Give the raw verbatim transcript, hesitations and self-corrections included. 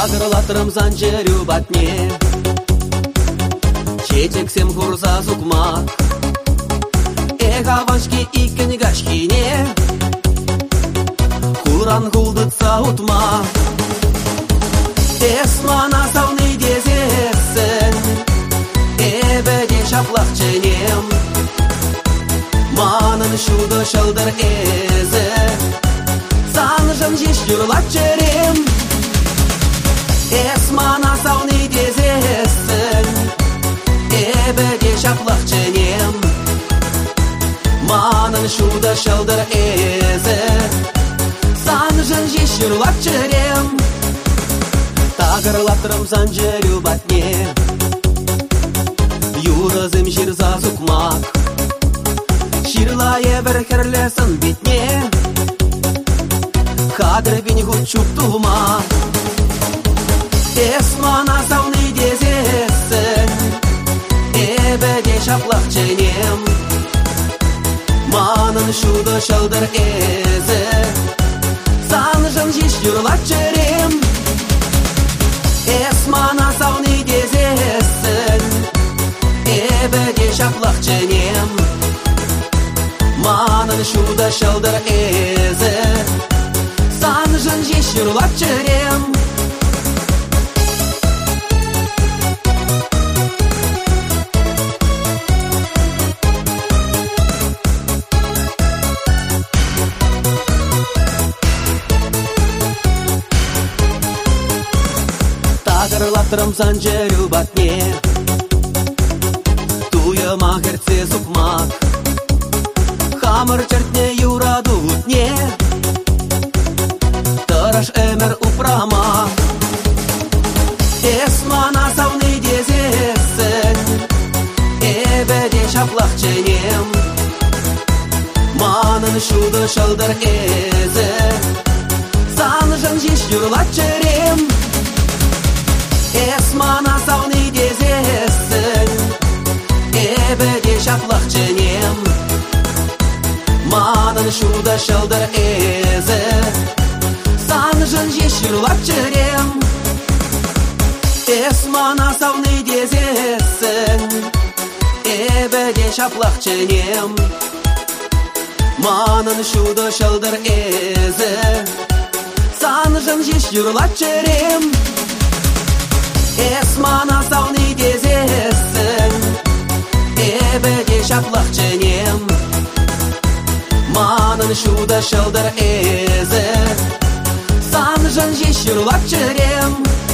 Тагырлатырым занжерю батне, четексем хурса сукмак. Эгавашки икен гашкине, хуран гулдытса утма. Эсмана сауны дезесен, эбеде шаплах ченем. Манын шуды шылдыр эзе, санжын жеш юрлат черем. Эсмана сауны дезесен, эбеде шаплах ченем. Манын шуды шылдыр эзе, санжын жеш юрлат черем. Тагырлатырым занжерю батне, юрызым жирза сукмак. Ширлае бір херлесін бетне, хадыр бен гучуп тума. Эсмана сауны дезесін, эбеде шаплақ ченем. Манын шуды шылдыр эзе, санжын жеш юрлат черем. Эсмана сауны дезесін, эбеде шаплақ ченем. Манын шуды шылдыр эзе, санжын жеш юрлат черем. Тагырлатырым занжерю батне, туйыма херце сукмак. Хамыр чертне юраду утне, тырыш эмер упрама. Эсмана сауны дезесен, эбеде шаплах ченем. Манын шуды шылдыр эзе, санжын жеш юрлат черем. Эсмана сауны дезесен, эбеде шаплах ченем. Манын шуды шылдыр эзе, санжын жеш юрлат черем. Эсмана сауны дезесен, эбеде шаплах ченем. Манын шуды шылдыр эзе, санжын жеш юрлат черем. Эсмана сауны дезесен, эбеде шаплах ченем. Манын шуды шылдыр эзе, санжын жеш юрлат черем.